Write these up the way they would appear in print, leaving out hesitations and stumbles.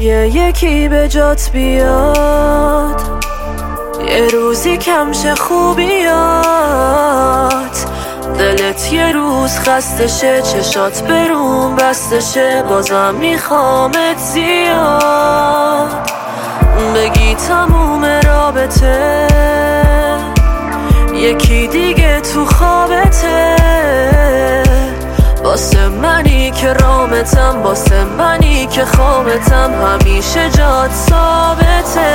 یکی به جات بیاد، یه روزی کمشه خوبیات. دلت یه روز خستشه، چشات برون بستشه، بازم میخوامت زیاد. بگی تموم رابطه، یکی دیگه تو خوابته. واسه منی که رامتم، واسه منی که خوابتم، همیشه جات ثابته.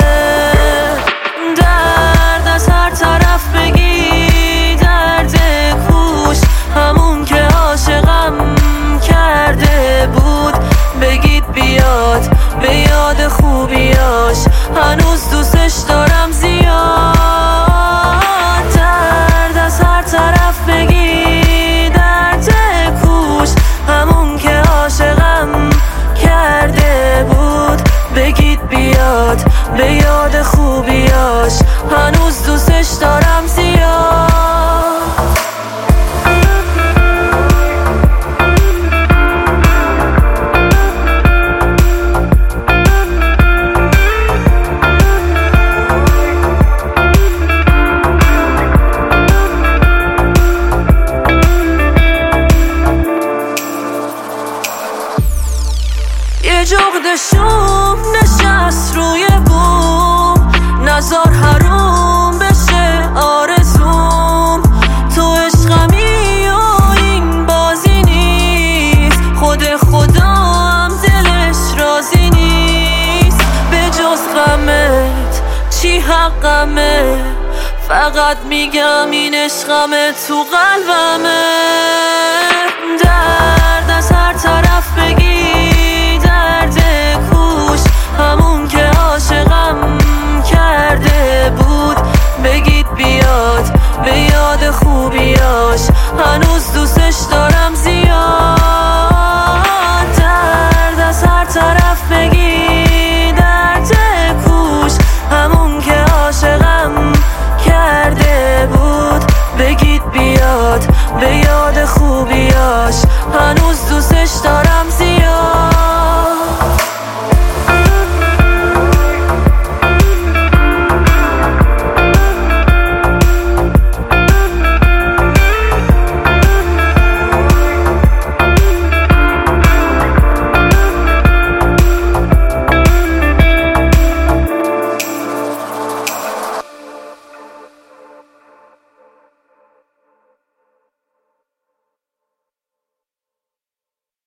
درد از هر طرف بگی، درد کوش همون که عاشقم کرده بود. بگید بیاد به یاد خوبیاش، هنوز دوستش دارم زیاد. درد از هر طرف بگی، درد کوش همون که عاشقم کرده بود. بگید بیاد به یاد خوبیاش، هنوز دوستش دارم زیاد. یه جغد شوم نشست روی بوم، نزار حروم بشه آرزوم. تو عشقمی و این بازی نیست، خود خدا هم دلش راضی نیست. به جز غمت چی حقمه، فقط میگم این عشقمه تو قلبمه. درد از هر طرف بگی، درد کوش همون که عاشقم کرده بود. بگید بیاد به یاد خوبیاش، هنوز دوستش دارم.